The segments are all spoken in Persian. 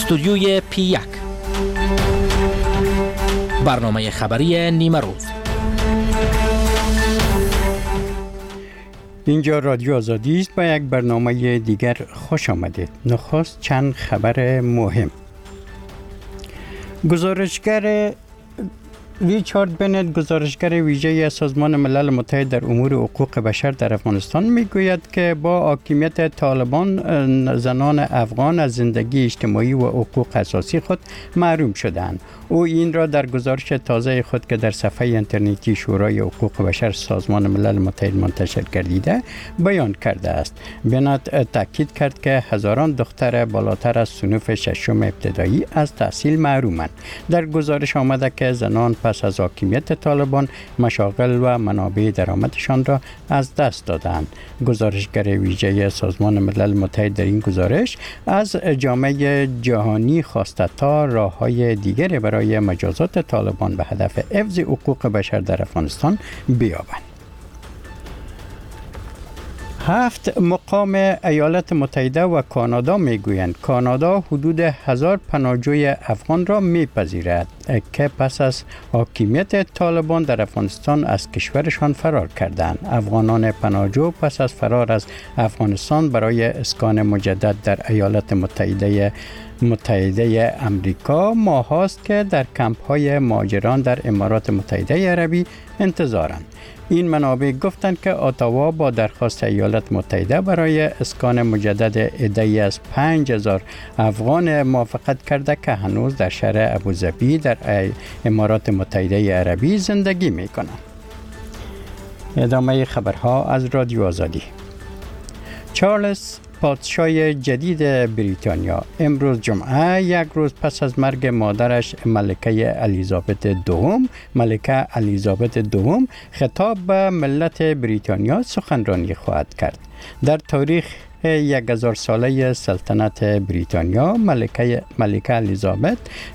استودیوی P1 برنامه خبری نیمه روز. اینجا رادیو آزادی است. با یک برنامه دیگر خوش آمدید. نخست چند خبر مهم. گزارشگر ریچارد بنت، گزارشگر ویژه سازمان ملل متحد در امور حقوق بشر در افغانستان، میگوید که با حاکمیت طالبان زنان افغان از زندگی اجتماعی و حقوق اساسی خود محروم شدند. او این را در گزارش تازه خود که در صفحه اینترنتی شورای حقوق بشر سازمان ملل متحد منتشر گردیده بیان کرده است. بنت تاکید کرد که هزاران دختر بالاتر از صنف ششم ابتدایی از تحصیل محرومند. در گزارش آمده که زنان پس از حاکمیت طالبان مشاغل و منابع درآمدشان را از دست دادند. گزارشگر ویژه سازمان ملل متحد در این گزارش از جامعه جهانی خواسته تا راه‌های دیگر برای مجازات طالبان به هدف حفظ حقوق بشر در افغانستان بیابند. 7 مقام ایالات متحده و کانادا میگویند کانادا حدود 1000 پناهجوی افغان را میپذیرد که پس از حاکمیت طالبان در افغانستان از کشورشان فرار کردند. افغانان پناهجو پس از فرار از افغانستان برای اسکان مجدد در ایالات متحده امریکا ماهاست که در کمپ‌های مهاجران در امارات متحده عربی انتظارند. این منابع گفتند که اتاوا با درخواست ایالات متحده برای اسکان مجدد عده‌ای از 5000 افغان موافقت کرده که هنوز در شهر ابوظبی در امارات متحده عربی زندگی می‌کنند. ادامه خبرها از رادیو آزادی. چارلز پادشاه جدید بریتانیا امروز جمعه، یک روز پس از مرگ مادرش ملکه الیزابت دوم خطاب به ملت بریتانیا سخنرانی خواهد کرد. در تاریخ 1000 ساله سلطنت بریتانیا ملکه الیزابت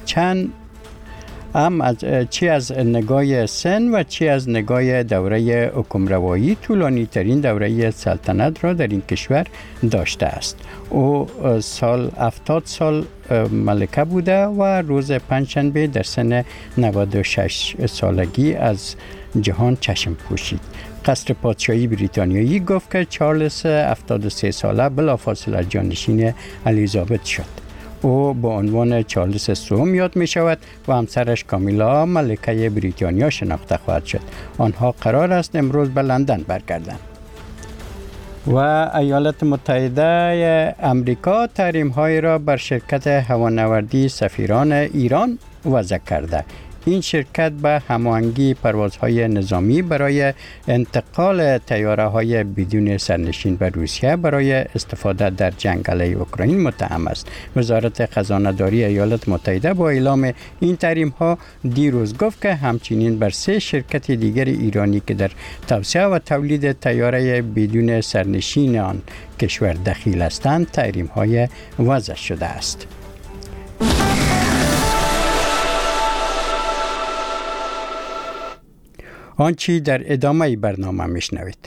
چی از نگاه سن و چی از نگاه دوره حکمروایی طولانی ترین دوره سلطنت را در این کشور داشته است. او 70 سال ملکه بوده و روز پنجشنبه در سن 96 سالگی از جهان چشم پوشید. قصر پادشاهی بریتانیایی گفت که چارلز 73 ساله بلافاصله جانشین الیزابت شد. او با عنوان چارلز سوم یاد می شود و همسرش کامیلا ملکه بریتانیا شناخته خواهد شد. آنها قرار است امروز به لندن برگردند. و ایالات متحده امریکا تحریم‌های را بر شرکت هوانوردی سفیران ایران وضع کرده. این شرکت به هماهنگی پروازهای نظامی برای انتقال طیاره‌های بدون سرنشین به روسیه برای استفاده در جنگ علیه اوکراین متهم است. وزارت خزانه‌داری ایالات متحده با اعلام این تحریم‌ها دیروز گفت که همچنین بر 3 شرکت دیگر ایرانی که در توسعه و تولید طیاره بدون سرنشین آن کشور دخیل هستند تحریم‌های وضع شده است. آنچه در ادامه برنامه میشنوید.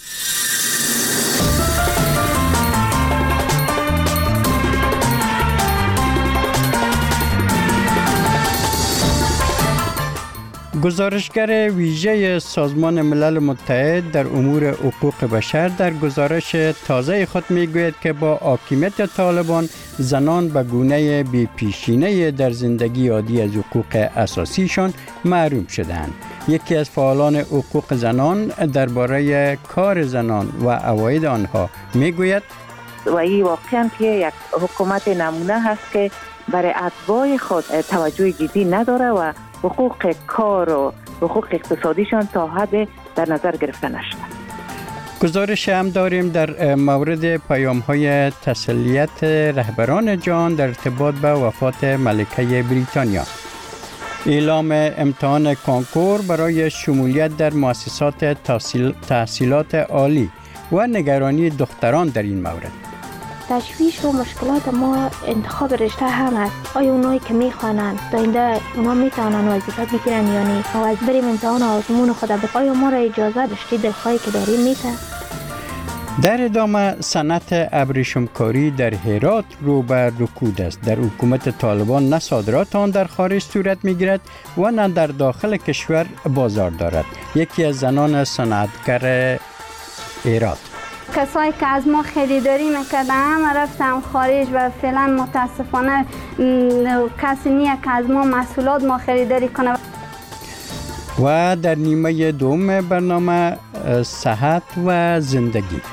گزارشگر ویژه سازمان ملل متحد در امور حقوق بشر در گزارش تازه خود میگوید که با حاکمیت طالبان زنان به گونه بی‌پیشینه در زندگی عادی از حقوق اساسیشان محروم شدند. یکی از فعالان حقوق زنان درباره کار زنان و عواید آنها میگوید و این واقعاً که یک حکومت نمونه هست که برای اتباع خود توجه جدی نداره و حقوق کار و حقوق اقتصادیشان تا حد در نظر گرفته نشده. گزارش هم داریم در مورد پیام‌های تسلیت رهبران جهان در ارتباط به وفات ملکه بریتانیا. اعلام امتحان کنکور برای شمولیت در مؤسسات تحصیلات عالی و نگرانی دختران در این مورد. تشویش و مشکلات ما انتخاب رشته هم است. آیا اونایی که میخوانند تا اینده اونا میتونن وظیفه بگیرن یا نه؟ و از بریم امتحان آزمون خدا آیا ما را اجازه داشتی دلخواهی که داریم میتن؟ در ادامه صنعت ابریشمکاری در هرات رو به رکود است. در حکومت طالبان نه صادرات آن در خارج صورت می‌گیرد و نه در داخل کشور بازار دارد. یکی از زنان صنعتگر هرات: کسایی که از ما خریداری میکردن همه رفتم خارج و فعلا متاسفانه کسی نیست که از ما محصولات ما خریداری کنه. و در نیمه دوم برنامه صحت و زندگی.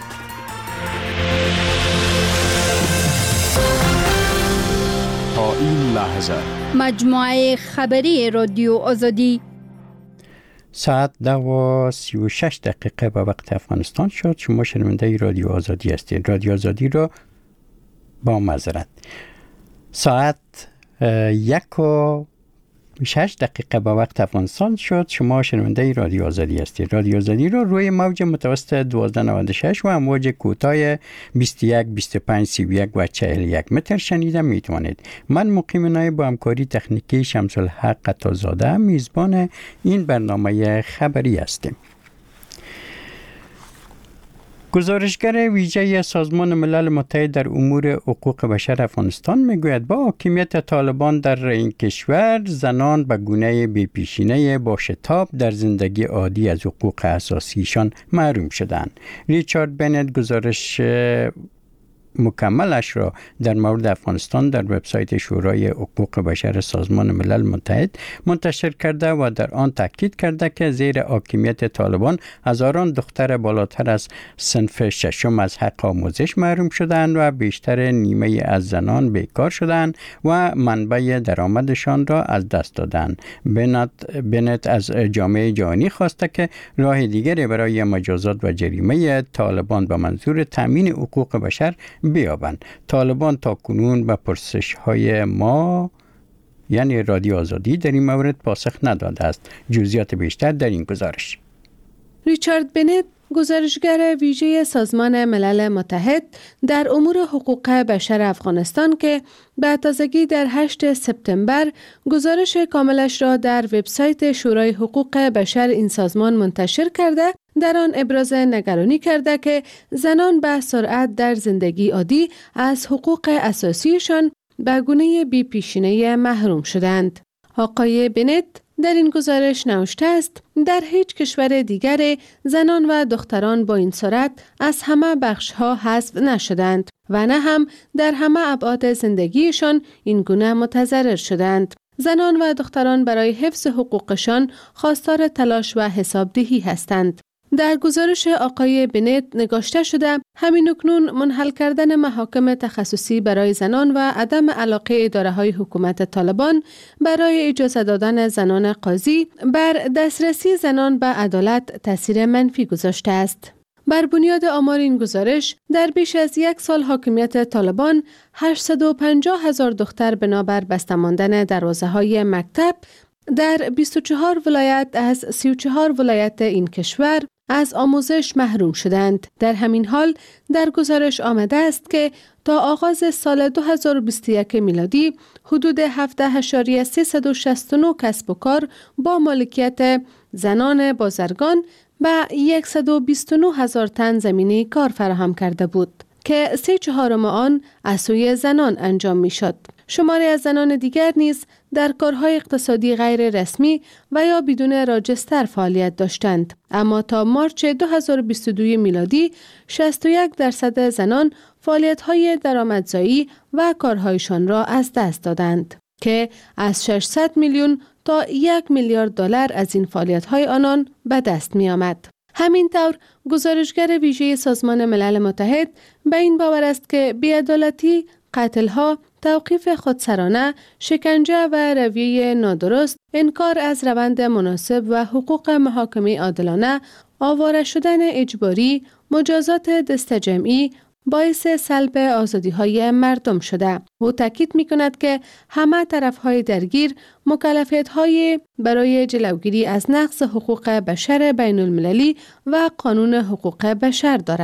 تا این لحظه مجموعه خبری رادیو آزادی ساعت 10:36 به وقت افغانستان شد. شما شنونده رادیو آزادی هستید. رادیو آزادی را با معذرت ساعت 1:06 به وقت افغانستان شد. شما شنونده رادیو آزادی هستید. رادیو آزادی را روی موج متوسط 1296 و امواج کوتاه 21 25 31 و 41 متر شنیده میتوانید. من مقیم نایب با همکاری تکنیکی شمس الحق قطازاده میزبان این برنامه خبری هستیم. گزارشگر ویژه سازمان ملل متحد در امور حقوق بشر افغانستان میگوید با حاکمیت طالبان در این کشور زنان به گونه بی‌پیشینه با شتاب در زندگی عادی از حقوق اساسیشان محروم شدند. ریچارد بنت گزارش مکملش را در مورد افغانستان در وبسایت شورای حقوق بشر سازمان ملل متحد منتشر کرده و در آن تاکید کرده که زیر حاکمیت طالبان هزاران دختر بالاتر از صنف ششم از حق آموزش محروم شدند و بیشتر نیمه از زنان بیکار شدند و منبع درآمدشان را از دست دادند. بنت از جامعه جهانی خواسته که راه دیگری برای مجازات و جریمه طالبان به منظور تامین حقوق بشر بیابند. طالبان تا کنون به پرسش‌های ما یعنی رادیو آزادی در این مورد پاسخ نداده است. جزئیات بیشتر در این گزارش. ریچارد بنت گزارشگر ویژه سازمان ملل متحد در امور حقوق بشر افغانستان که به تازگی در 8 سپتامبر گزارش کاملش را در وبسایت شورای حقوق بشر این سازمان منتشر کرده، در آن ابراز نگرانی کرده که زنان به سرعت در زندگی عادی از حقوق اساسیشان به گونه بی‌پیشینه محروم شدند. آقای بنت در این گزارش نوشته است در هیچ کشور دیگر زنان و دختران با این سرعت از همه بخش‌ها حذف نشدند و نه هم در همه ابعاد زندگیشان این گونه متضرر شدند. زنان و دختران برای حفظ حقوقشان خواستار تلاش و حسابدهی هستند. در گزارش آقای بنت نگاشته شده همین اکنون منحل کردن محاکم تخصصی برای زنان و عدم علاقه اداره‌های حکومت طالبان برای اجازه دادن زنان قاضی بر دسترسی زنان به عدالت تاثیر منفی گذاشته است. بر بنیاد آمار این گزارش در بیش از 1 سال حاکمیت طالبان 850,000 دختر بنابر بسته ماندن دروازه‌های مکتب در 24 ولایت از 34 ولایت این کشور از آموزش محروم شدند. در همین حال در گزارش آمده است که تا آغاز سال 2021 میلادی حدود 17.369 کسب و کار با مالکیت زنان بازرگان به 129,000 تن زمینه کار فراهم کرده بود که 3/4 آن از سوی زنان انجام می شد. شماری از زنان دیگر نیز در کارهای اقتصادی غیر رسمی و یا بدون راجستر فعالیت داشتند. اما تا مارچ 2022 میلادی 61% زنان فعالیت‌های درآمدزایی و کارهایشان را از دست دادند که از 600 میلیون تا 1 میلیارد دلار از این فعالیت‌های آنان به دست می آمد. همین طور گزارشگر ویژه سازمان ملل متحد به این باور است که بی‌عدالتی، قتل‌ها، توقیف خودسرانه، شکنجه و رویه نادرست، انکار از روند مناسب و حقوق محاکمه عادلانه، آواره شدن اجباری، مجازات دست جمعی باعث سلب آزادی‌های مردم شده. او تاکید می‌کند که همه طرف‌های درگیر مکلفیت‌های برای جلوگیری از نقض حقوق بشر بین‌المللی و قانون حقوق بشر دارند.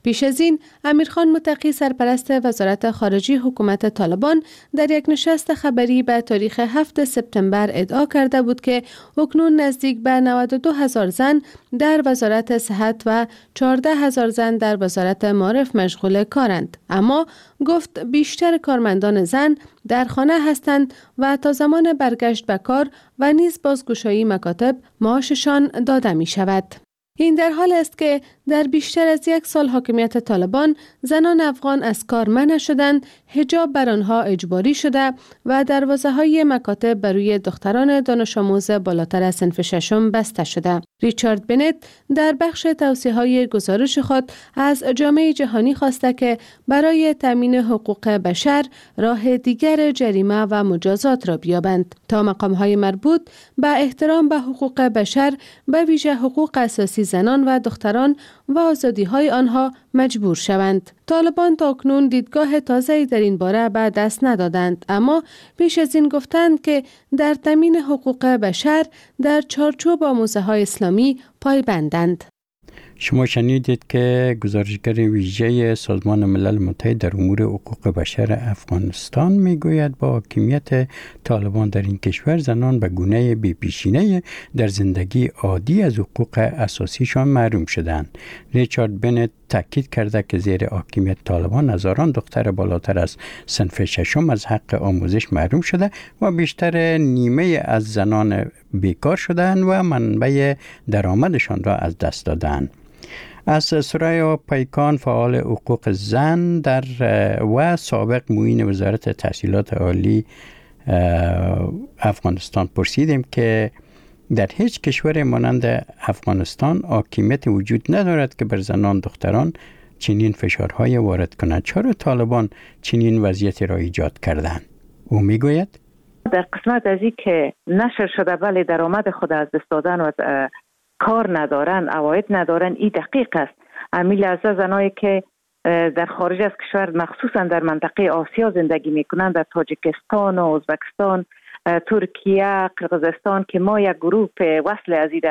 پیش از این امیرخان متقی سرپرست وزارت خارجه حکومت طالبان در یک نشست خبری به تاریخ 7 سپتامبر ادعا کرده بود که اکنون نزدیک به 92,000 زن در وزارت صحت و 14,000 زن در وزارت معارف مشغول کارند. اما گفت بیشتر کارمندان زن در خانه هستند و تا زمان برگشت به کار و نیز بازگشایی مکاتب معاششان داده می شود. این در حال است که در بیشتر از 1 سال حاکمیت طالبان زنان افغان از کار منع شدند، حجاب بر آنها اجباری شده و دروازه‌های مکاتب بر روی دختران دانش آموز بالاتر از صنف 6 بسته شده. ریچارد بنت در بخش توصیه‌های گزارش خود از جامعه جهانی خواسته که برای تامین حقوق بشر راه دیگر جریمه و مجازات را بیابند تا مقام‌های مربوط به احترام به حقوق بشر به ویژه حقوق اساسی زنان و دختران و آزادی‌های آنها مجبور شوند. طالبان تاکنون دیدگاه تازه‌ای در این باره به دست ندادند، اما پیش از این گفتند که در تامین حقوق بشر در چارچوب آموزه‌های اسلامی پایبندند. شما شنیدید که گزارشگر ویژه سازمان ملل متحد در امور حقوق بشر افغانستان میگوید با حاکمیت طالبان در این کشور زنان به گونه بی‌پیشینه در زندگی عادی از حقوق اساسیشان محروم شدند. ریچارد بنت تاکید کرده که زیر حاکمیت طالبان هزاران دختر بالاتر از صنف 6 از حق آموزش محروم شده و بیشتر نیمه از زنان بیکار شدند و منبع درآمدشان را از دست دادند. از سرایا پیکان فعال حقوق زن و سابق معین وزارت تحصیلات عالی افغانستان پرسیدیم که در هیچ کشور مانند افغانستان حاکمیت وجود ندارد که بر زنان دختران چنین فشارهای وارد کند. چرا طالبان چنین وضعیتی را ایجاد کردند؟ او میگوید در قسمت از این که نشر شده بله درآمد خود از دست دادن و کار ندارن، عواید ندارن، این دقیق است. امیل از زنایی که در خارج از کشور مخصوصا در منطقه آسیا زندگی میکنند، در تاجیکستان و ازبکستان، ترکیه، قرقیزستان که ما یک گروه وصل از این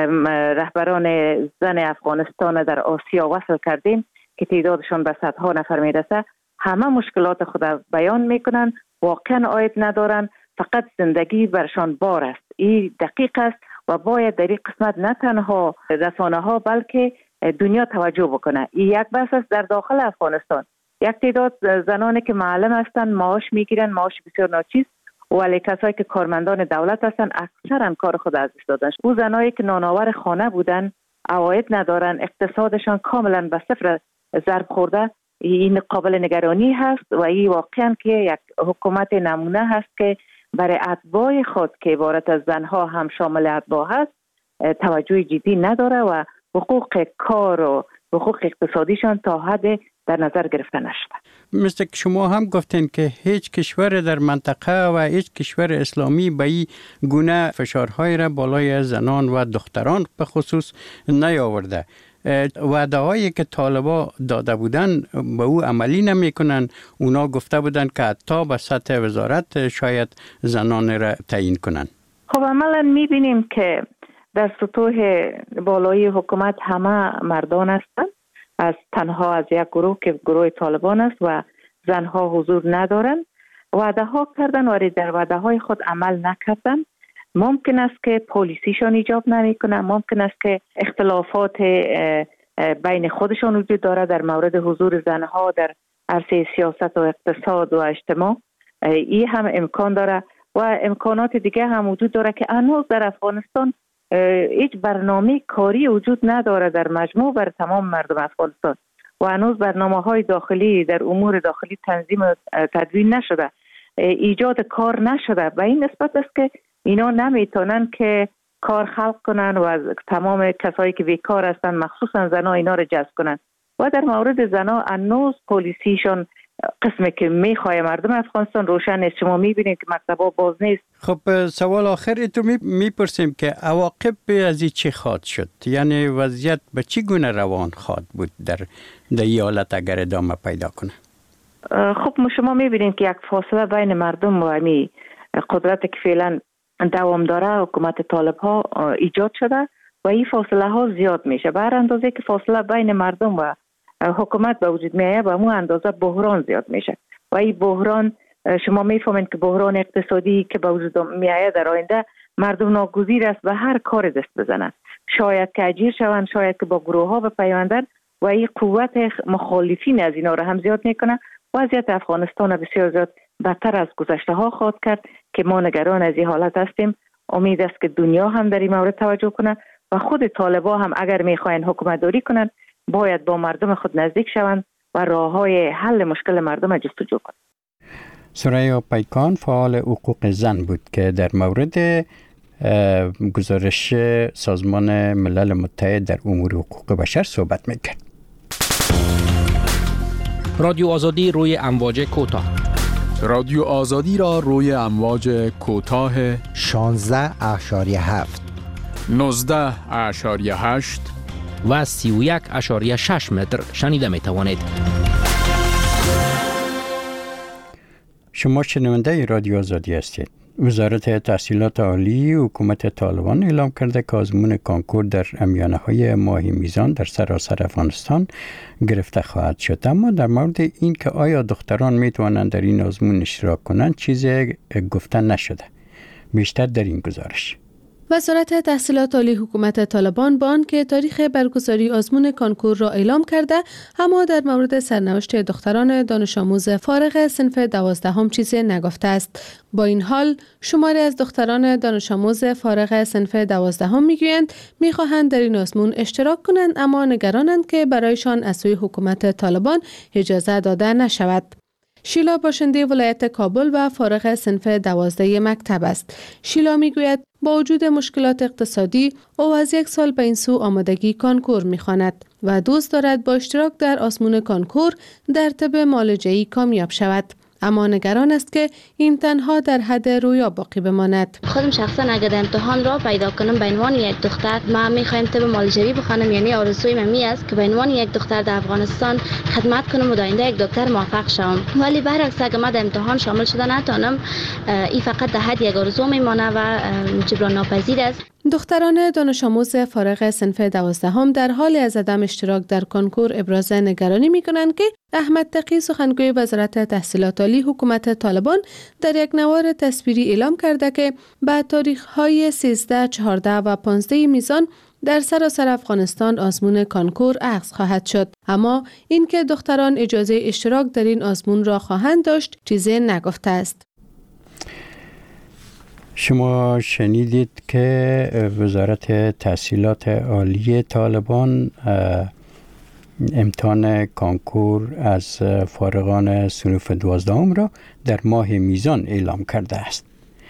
رهبران زن افغانستان در آسیا وصل کردیم که تعدادشان به صدها نفر میرسه، همه مشکلات خود بیان میکنن، واقعا عاید ندارن، فقط زندگی برشان بار است. این دقیق است و باید در این قسمت نه تنها رسانه ها بلکه دنیا توجه بکنه. این یک بحث است. در داخل افغانستان یک تعداد زنانی که معلم هستند معاش میگیرن، معاش بسیار ناچیز، ولی کسایی که کارمندان دولت هستند اکثرا کار خود از دست دادن. او زنایی که نانآور خانه بودن، عواید ندارن، اقتصادشان کاملا به صفر ضرب خورده، این قابل نگرانی هست و این واقعا که یک حکومت نمونه هست که برای اتباع خود که عبارت از زنها هم شامل اتباع هست توجه جدی نداره و حقوق کار و حقوق اقتصادیشان تا حد در نظر گرفته نشده. مثل که شما هم گفتین که هیچ کشور در منطقه و هیچ کشور اسلامی به این گونه فشارهای را بالای زنان و دختران به خصوص نیاورده. وعده هایی که طالبا داده بودن به او عملی نمی کنن. اونا گفته بودن که حتی به سطح وزارت شاید زنان را تعیین کنن. خب عملا می بینیم که در سطوح بالای حکومت همه مردان هستند، از تنها از یک گروه که گروه طالبان است و زنها حضور ندارن. وعده ها کردن و در وعده های خود عمل نکردن. ممکن است که پالیسیشان ایجاب نمیکنه، ممکن است که اختلافات بین خودشان وجود داره در مورد حضور زنها در عرصه سیاست و اقتصاد و اجتماع. این هم امکان داره و امکانات دیگه هم وجود داره که هنوز در افغانستان هیچ برنامه کاری وجود نداره در مجموع بر تمام مردم افغانستان و هنوز برنامه‌های داخلی در امور داخلی تنظیم و تدوین نشده، ایجاد کار نشده. به این نسبت است که اینا نمیتونن که کار خلق کنن و از تمام کسایی که بیکار هستن مخصوصا زنها اینا رو جذب کنن. و در مورد زنها هنوز پالیسیشون قسمی که میخواه مردم افغانستان روشن نیست. شما میبینید که مکتبا باز نیست. خب سوال آخر تو میپرسیم که عواقب از این چی خواهد شد؟ یعنی وضعیت به چی گونه روان خواهد بود در این حالت اگر ادامه پیدا کنه؟ خب شما میبینید که یک فاصله بین مردم و امی قدرت که فعلا دوام داره حکومت طالب ها ایجاد شده و این فاصله ها زیاد میشه. به هر اندازه که فاصله بین مردم و حکومت به وجود میآید به همون اندازه بحران زیاد میشه و این بحران شما میفهمید که بحران اقتصادی که به وجود میآید در آینده مردم ناگزیر است به هر کار دست بزنند، شاید که اجیر شوند، شاید که با گروه ها بپیوندند و این قوت مخالفین از اینا را هم زیاد میکنه. وضعیت افغانستان بسیار زیاد بدتر از گذشته ها خواهد کرد که ما نگران از این حالت هستیم. امید است که دنیا هم در این مورد توجه کنه و خود طالبان هم اگر میخواین حکومت داری کنند باید با مردم خود نزدیک شوند و راههای حل مشکل مردم را جستجو کنند. ثریا پیکان فعال حقوق زن بود که در مورد گزارش سازمان ملل متحد در امور حقوق بشر صحبت میکرد. رادیو آزادی روی امواج کوتاه. رادیو آزادی را روی امواج کوتاه 16.7 19.8 و 31.6 متر شنیده می توانید. شما شنونده رادیو آزادی هستید. وزارت تحصیلات عالی حکومت طالبان اعلام کرده که آزمون کانکور در امیانه‌های ماه میزان در سراسر افغانستان گرفته خواهد شد. اما در مورد این که آیا دختران میتوانند در این آزمون اشتراک کنند چیزی گفته نشده. بیشتر در این گزارش. وزارت تحصیلات عالی حکومت طالبان با آنکه تاریخ برگزاری آزمون کانکور را اعلام کرده، اما در مورد سرنوشت دختران دانش آموز فارغ صنف 12 چیزی نگفته است. با این حال شماری از دختران دانش آموز فارغ صنف 12 میگویند میخواهند در این آزمون اشتراک کنند، اما نگرانند که برایشان از سوی حکومت طالبان اجازه داده نشود. شیلا باشنده ولایت کابل و فارغ صنف 12 مکتب است. شیلا میگوید با وجود مشکلات اقتصادی او از 1 سال به این سو آمادگی کانکور میخواند و دوست دارد با اشتراک در آزمون کانکور در طب معالجه‌ای کامیاب شود. اما نگران است که این تنها در حد رویا باقی بماند. خودم شخصا اگر امتحان را پیدا کنم به عنوان یک دختر، ما میخوایم طب معالجوی بخوانم، یعنی آرزوی من است که به عنوان یک دختر در افغانستان خدمت کنم و در آینده یک دکتر موفق شوم. ولی برعکس اگر ما در امتحان شامل شده نتونم، این فقط در حد یک آرزو میمانه و جبران ناپذیر است. دختران دانش آموز فارغ صنف 12 در حال از عدم اشتراک در کانکور ابراز نگرانی می‌کنند که احمد تقی سخنگوی وزارت تحصیلات عالی حکومت طالبان در یک نوار تصویری اعلام کرده که بعد تاریخ‌های 13، 14 و 15 میزان در سراسر افغانستان آزمون کانکور عقد خواهد شد. اما اینکه دختران اجازه اشتراک در این آزمون را خواهند داشت چیزی نگفته است. شما شنیدید که وزارت تحصیلات عالی طالبان امتحان کانکور از فارغان صنف 12 را در ماه میزان اعلام کرده است.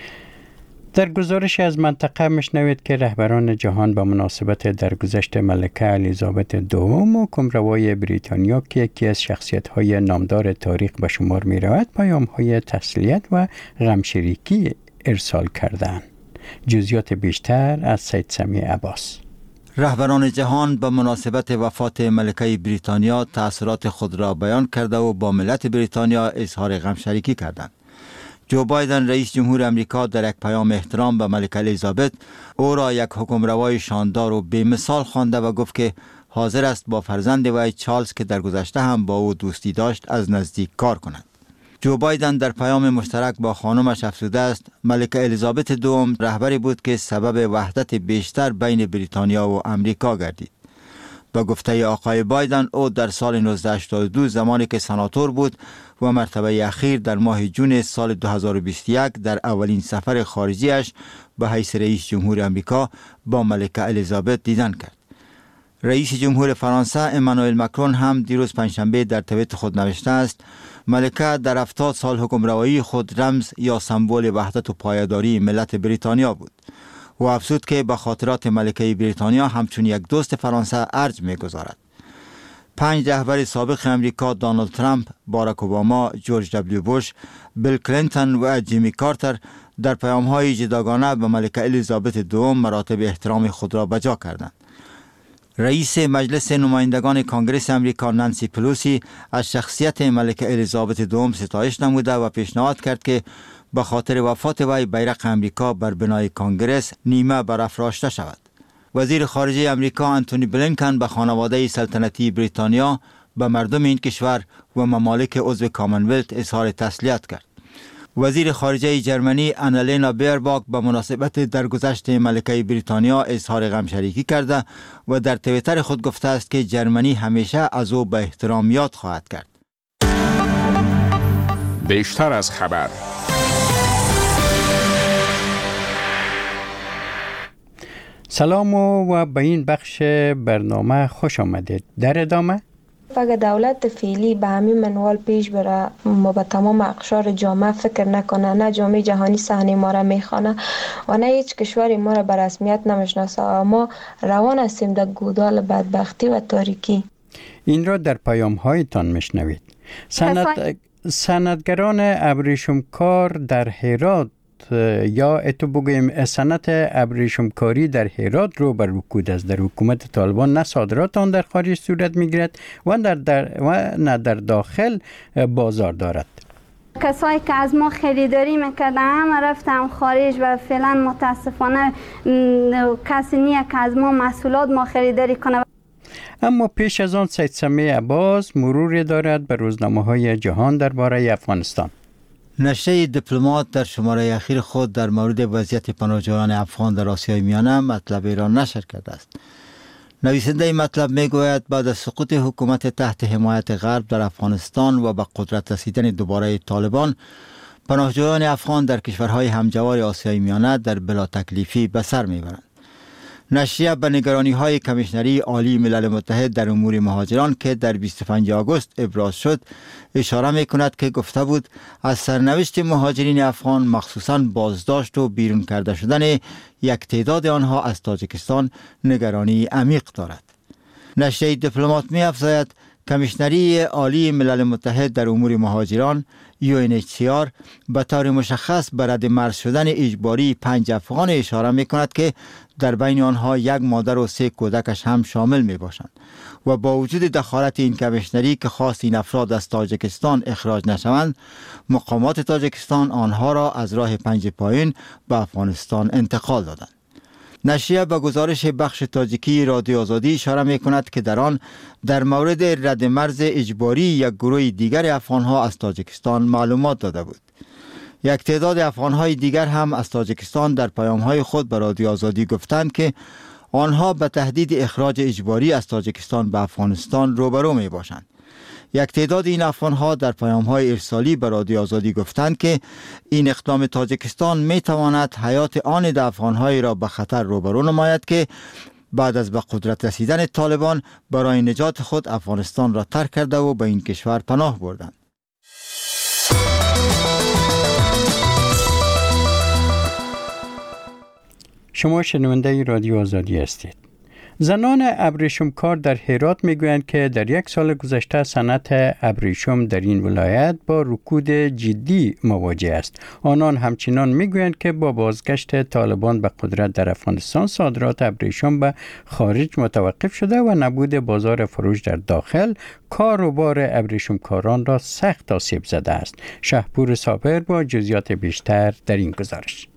در گزارش از منطقه مشنوید که رهبران جهان به مناسبت درگذشت ملکه الیزابت دوم حکمروای بریتانیا که یکی از شخصیت‌های نامدار تاریخ به شمار می‌رود پیام‌های تسلیت و غمشریکی ارسال کردند. جزئیات بیشتر از سید سمیع عباس. رهبران جهان به مناسبت وفات ملکه بریتانیا تأثیرات خود را بیان کرده و با ملت بریتانیا اظهار غمشریکی کردند. جو بایدن رئیس جمهور امریکا در یک پیام احترام به ملکه الیزابت او را یک حکمروای شاندار و بی‌مثال خوانده و گفت که حاضر است با فرزند وی چارلز که در گذشته هم با او دوستی داشت از نزدیک کار کند. جو بایدن در پیام مشترک با خانمش افزوده است ملکه الیزابت دوم رهبری بود که سبب وحدت بیشتر بین بریتانیا و امریکا گردید. با گفته آقای بایدن او در سال 1982 زمانی که سناتور بود و مرتبه اخیر در ماه جون سال 2021 در اولین سفر خارجیش به حیث رئیس جمهور امریکا با ملکه الیزابت دیدن کرد. رئیس جمهور فرانسه امانوئل مکرون هم دیروز پنجشنبه در توییت خود نوشته است ملکه در 70 سال حکمروایی خود رمز یا سمبل وحدت و پایداری ملت بریتانیا بود و افزود که به خاطرات ملکه بریتانیا همچون یک دوست فرانسه ارج می‌گذارد. 5 رهبر سابق امریکا دونالد ترامپ، باراک اوباما، جورج دبلیو بوش، بیل کلینتون و جیمی کارتر در پیام‌های جداگانه به ملکه الیزابت دوم مراتب احترام خود را بجا کردند. رئیس مجلس نمایندگان کانگرس امریکا نانسی پلوسی از شخصیت ملکه الیزابت دوم ستایش نموده و پیشنهاد کرد که به خاطر وفات وی بیرق امریکا بر بنای کانگرس نیمه برافراشته شود. وزیر خارجه امریکا انتونی بلینکن به خانواده سلطنتی بریتانیا به مردم این کشور و ممالک عضو کامنولت اظهار تسلیت کرد. وزیر خارجه جرمنی آنالینا بیرباک به مناسبت درگذشت ملکه بریتانیا اظهار غمشریکی کرده و در توییتر خود گفته است که جرمنی همیشه از او به احترام یاد خواهد کرد. بیشتر از خبر. سلام و به این بخش برنامه خوش آمدید. در ادامه اگر دولت فعلی به همین منوال پیش بره، ما به تمام اقشار جامعه فکر نکنه، نه جامعه جهانی صحنه ما را میخوانه و نه هیچ کشوری ما را به رسمیت نمیشناسه، ما روان هستیم در گودال بدبختی و تاریکی. این را در پیام هایتان میشنوید. صنعتگران ابریشمکار در هرات یا اتو بگویم صنعت ابریشمکاری در هرات رو بر رکود است. در حکومت طالبان نه صادرات آن در خارج صورت میگیرد و نه در داخل بازار دارد. کسایی که از ما خریداری میکردن همه رفتم خارج و فعلا متاسفانه کسی نیست که از ما محصولات ما خریداری کنه. اما پیش از آن سید سمیع عباس مروری دارد به روزنامه‌های جهان درباره افغانستان. نشریه دیپلمات در شماره اخیر خود در مورد وضعیت پناهجویان افغان در آسیای میانه مطلبی را نشر کرده است. نویسنده این مطلب میگوید بعد از سقوط حکومت تحت حمایت غرب در افغانستان و به قدرت رسیدن دوباره طالبان، پناهجویان افغان در کشورهای همجوار آسیای میانه در بلا تکلیفی به سر میبرند. نشریه به نگرانی‌های کمیشنری عالی ملل متحد در امور مهاجران که در 25 آگوست ابراز شد اشاره می‌کند که گفته بود از سرنوشت مهاجرین افغان مخصوصاً بازداشت و بیرون کرده شدن یک تعداد آنها از تاجیکستان نگرانی عمیق دارد. نشریه دیپلمات می‌افزاید کمیشنری عالی ملل متحد در امور مهاجران UNHCR به طور مشخص به رد مرز شدن اجباری 5 افغان اشاره می‌کند که در بین آنها 1 مادر و 3 کودکش هم شامل می باشند و با وجود دخالت این کمیشنری که خواست این افراد از تاجیکستان اخراج نشوند، مقامات تاجیکستان آنها را از راه 5 پایین به افغانستان انتقال دادند. نشریه به گزارش بخش تاجیکی رادیو آزادی اشاره می کند که در آن در مورد رد مرز اجباری یک گروه دیگر افغانها از تاجیکستان معلومات داده بود. یک تعداد افغانهای دیگر هم از تاجیکستان در پیامهای خود به رادیو آزادی گفتند که آنها به تهدید اخراج اجباری از تاجیکستان به افغانستان روبرو می باشند. یک تعداد این افغانها در پیامهای ارسالی به رادیو آزادی گفتند که این اقدام تاجیکستان می تواند حیات آن افغانهایی را به خطر روبرو نماید که بعد از به قدرت رسیدن طالبان برای نجات خود افغانستان را ترک کرده و به این کشور پناه بردند. شما شنونده رادیو آزادی هستید. زنان ابریشمکار در هرات میگویند که در 1 سال گذشته صنعت ابریشم در این ولایت با رکود جدی مواجه است. آنان همچنان میگویند که با بازگشت طالبان به قدرت در افغانستان صادرات ابریشم به خارج متوقف شده و نبود بازار فروش در داخل کار و بار ابریشمکاران را سخت آسیب زده است. شهپور صابر با جزئیات بیشتر در این گزارش.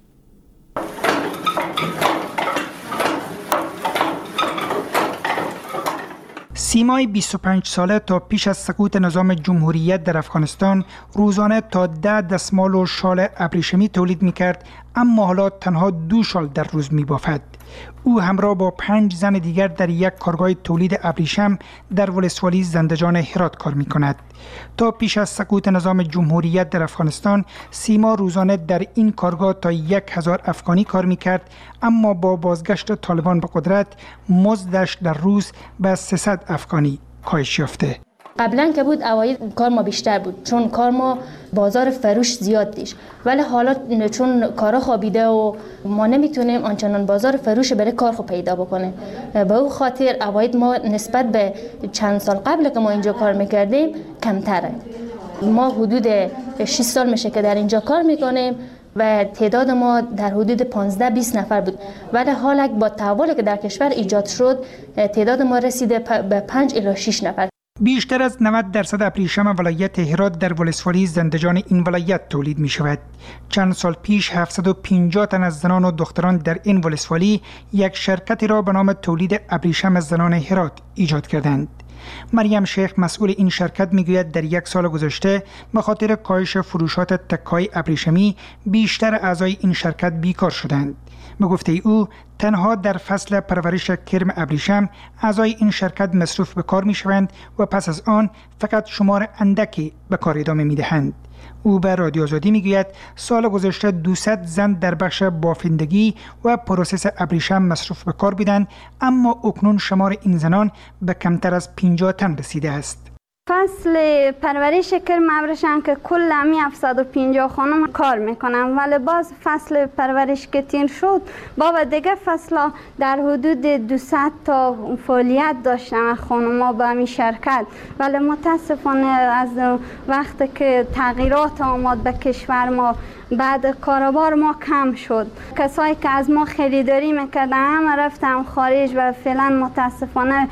سیمای 25 ساله تا پیش از سقوط نظام جمهوریت در افغانستان روزانه تا 10 دستمال و شال ابریشمی تولید می‌کرد، اما حالا تنها 2 شال در روز می‌بافد. او همراه با 5 زن دیگر در یک کارگاه تولید ابریشم در ولسوالی زندجان هرات کار می‌کند. تا پیش از سقوط نظام جمهوریت در افغانستان سیما روزانه در این کارگاه تا 1000 افغانی کار می‌کرد، اما با بازگشت طالبان به قدرت مزدش در روز به 300 افغانی کاهش یافته. قبلا که بود اوایل کار ما بیشتر بود چون کار ما بازار فروش زیاد دیش، ولی حالا چون کارا خوابیده و ما نمیتونیم آنچنان بازار فروش برای کار خو پیدا بکنیم، به او خاطر اوایل ما نسبت به چند سال قبل که ما اینجا کار میکردیم کمتره. ما حدود 6 سال میشه که در اینجا کار میکنیم و تعداد ما در حدود 15-20 نفر بود، ولی حالا با تحولی که در کشور ایجاد شد تعداد ما رسیده به 5 الی 6 نفر. بیشتر از 90% ابریشم ولایت هرات در ولسوالی زندجان این ولایت تولید می شود. چند سال پیش 750 تن از زنان و دختران در این ولسوالی یک شرکتی را به نام تولید ابریشم از زنان هرات ایجاد کردند. مریم شیخ مسئول این شرکت میگوید در یک سال گذشته به خاطر کاهش فروشات تکه‌های ابریشمی بیشتر اعضای این شرکت بیکار شدند. به گفته او تنها در فصل پرورش کرم ابریشم اعضای این شرکت مصروف به کار می شوند و پس از آن فقط شمار اندکی به کار ادامه می دهند. او به رادیو آزادی می گوید سال گذشته 200 زن در بخش بافندگی و پروسس ابریشم مصروف به کار بودند، اما اکنون شمار این زنان به کمتر از 50 تن رسیده است. فصل پرورش کرم ابریشم که کل 750 خانم کار میکنن، ولی باز فصل پرورش که تیر شد با دیگه فصل در حدود 200 تا فعالیت داشتن خانم به همین شرکت، ولی متاسفانه از وقتی که تغییرات آمد به کشور ما بعد کاروبار ما کم شد. کسایی که از ما خریداری میکردن همه رفتن خارج و فعلا متاسفانه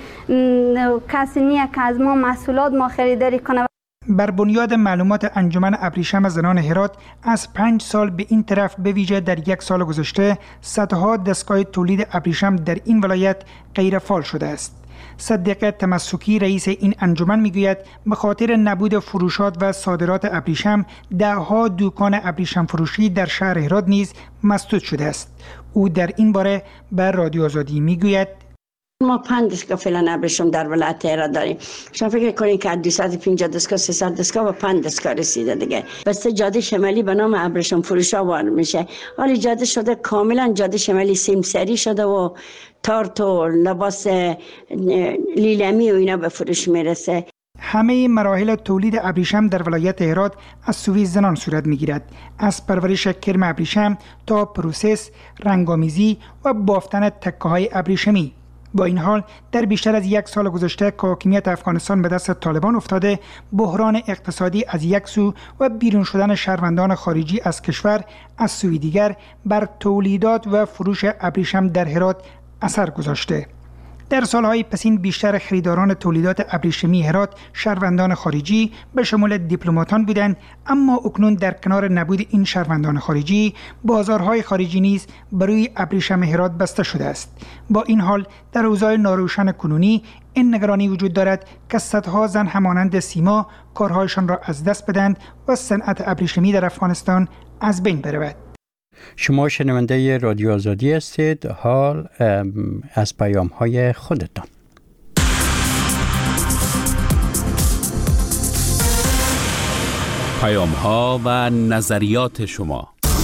کسی نیست که از ما محصولات ما خریداری کنه. بر بنیاد معلومات انجمن ابریشم زنان هرات از 5 سال به این طرف به ویژه در یک سال گذشته صدها دستگاه تولید ابریشم در این ولایت غیر فعال شده است. صدیقه تمسکی رئیس این انجمن میگوید به خاطر نبود فروشات و صادرات ابریشم دهها دکان ابریشم فروشی در شهر هرات نیز مسدود شده است. او در این باره به رادیو آزادی میگوید ما 5 دستگاه فعلا ابریشم در ولایت هرات داریم. شما فکر کنید که 250 دستگاه 300 دستگاه و 5 دستگاه رسیده دیگه. بس جاده شمالی به نام ابریشم فروشا وارد میشه. حالی جاده شده کاملا جاده شمالی سیمسری شده و تارت و لباس لیلمی و اینا به فروش میرسه. همه مراحل تولید ابریشم در ولایت هرات از سوی زنان صورت میگیرد، از پرورش کرم ابریشم تا پروسس، رنگامیزی و بافتن تکه‌های ابریشمی. با این حال در بیشتر از یک سال گذشته که حاکمیت افغانستان به دست طالبان افتاده، بحران اقتصادی از یک سو و بیرون شدن شهروندان خارجی از کشور از سوی دیگر بر تولیدات و فروش ابریشم در هرات اثر گذاشته. در سالهای پسین بیشتر خریداران تولیدات ابریشمی هرات شهروندان خارجی به شمول دیپلماتان بودند، اما اکنون در کنار نبود این شهروندان خارجی بازارهای خارجی نیز برای ابریشم هرات بسته شده است. با این حال در اوضاع ناروشن کنونی این نگرانی وجود دارد که صدها زن همانند سیما کارهایشان را از دست بدند و صنعت ابریشمی در افغانستان از بین برود. شما شنونده رادیو آزادی هستید. حال از پیام‌های خودتان. پیام‌ها و نظریات شما.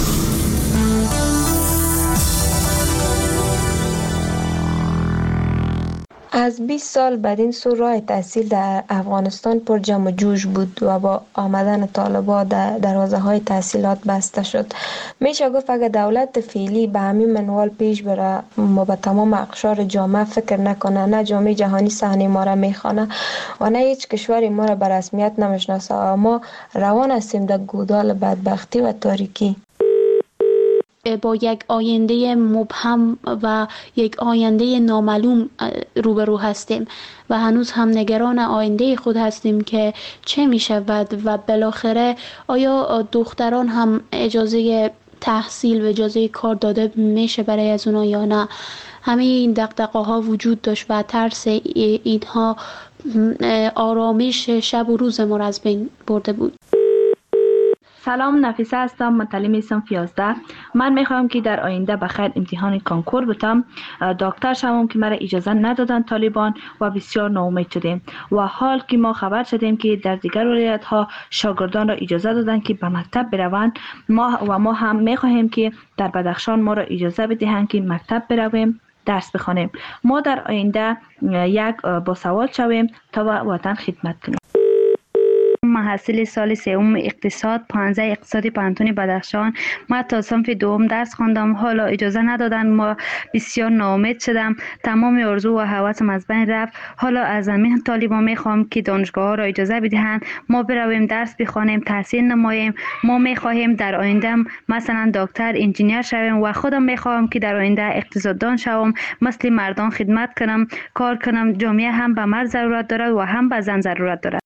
از 20 سال بعد این سو راه تحصیل در افغانستان پر جمع و جوش بود و با آمدن طالبان دروازه های تحصیلات بسته شد. میشه گفت اگر دولت فعلی به همین منوال پیش بره، ما به تمام اقشار جامعه فکر نکنه، نه جامعه جهانی صحنه ما را میخوانه و نه هیچ کشوری ما را به رسمیت نمیشناسه، ما روان هستیم در گودال بدبختی و تاریکی. با یک آینده مبهم و یک آینده نامعلوم روبرو هستیم و هنوز هم نگران آینده خود هستیم که چه می شود و بالاخره آیا دختران هم اجازه تحصیل و اجازه کار داده میشه برای از اونا یا نه. همه این دغدغه ها وجود داشت و ترس اینها آرامش شب و روز ما را از بین برده بود. سلام، نفیسه هستم، متعلم صنف 11. من میخوام که در آینده بخیر امتحان کنکور بتم، دکتر شوم که مرا اجازه ندادن طالبان و بسیار ناامید شدیم و حال که ما خبر شدیم که در دیگر ولایت ها شاگردان را اجازه دادن که به مکتب بروند، ما هم میخواهیم که در بدخشان ما را اجازه بدهند که مکتب برویم، درس بخوانیم. ما در آینده یک باسواد شویم تا وطن خدمت کنیم. محصل سال سوم اقتصاد 15 اقتصادی پانتون بدخشان. ما تا صنف دوم درس خواندم، حالا اجازه ندادن، ما بسیار ناامید شدم، تمام آرزو و هوسم از بین رفت. حالا از همین طالبان میخوام که دانشگاه ها را اجازه بدهند ما برویم درس بخوانیم، تحصیل نماییم. ما میخواهیم در آینده مثلا دکتر، انجینیر شویم و خودم میخوام که در آینده اقتصاددان شوم، مثل مردان خدمت کنم، کار کنم. جامعه هم به مرد ضرورت دارد و هم به زن ضرورت دارد.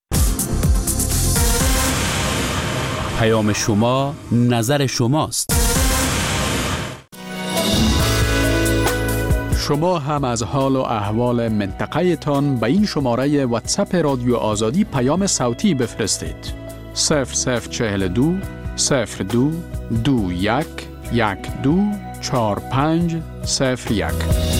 پیام شما نظر شماست. شما هم از حال و احوال منطقه تان به این شماره واتساپ رادیو آزادی پیام صوتی بفرستید. 0042 02 21 12 45 01.